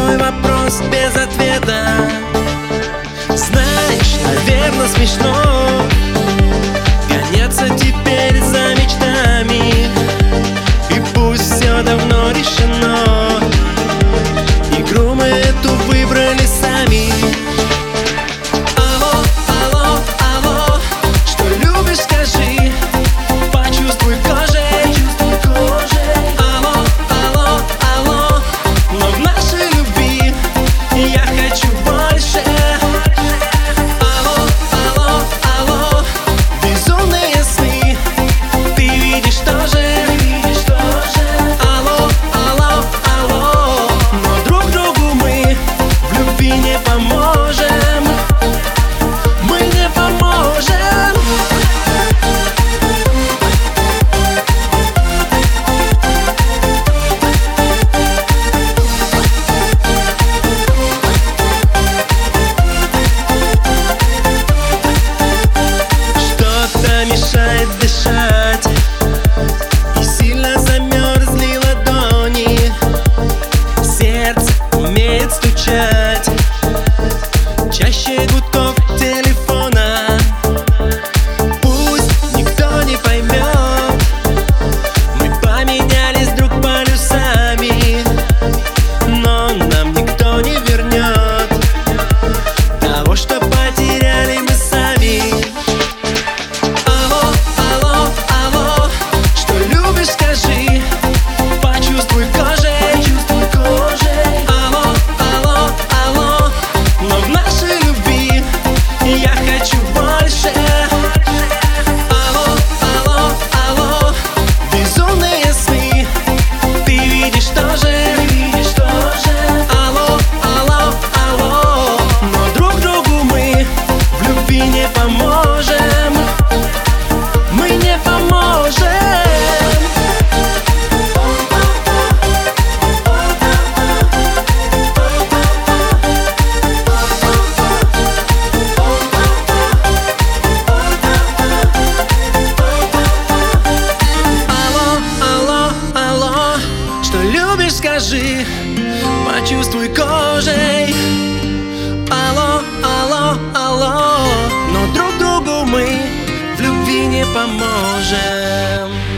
мой вопрос без ответа. Знаешь, наверное, смешно гоняться теперь за мечтами, и пусть все давно решено, игру мы эту выбрали сами. Алло, алло, алло, что любишь, скажи, почувствуй кожей. Алло, алло, алло, но в нашей любви я хочу больше. Алло, алло, алло, безумные сны ты видишь тоже. Алло, алло, алло, но друг другу мы в любви не поможем. Мы не поможем. Что-то мешает дышать, и сильно замерзли ладони. Сердце умеет стучать чаще гудков телефона. Пусть никто не поймет, мы поменялись друг полюсами, но нам никто не вернет того, что потеряли мы сами. Алло, алло, алло, что любишь, скажи, почувствуй кожей. Алло, алло, алло, но в нашей любви я хочу больше. Алло, алло, алло, безумные сны ты видишь тоже. Алло, алло, алло, но друг другу мы в любви не поможем. Мы не поможем. Алло, алло, алло, что любишь, скажи, почувствуй кожей. Алло, алло, алло, но друг другу мы в любви не поможем.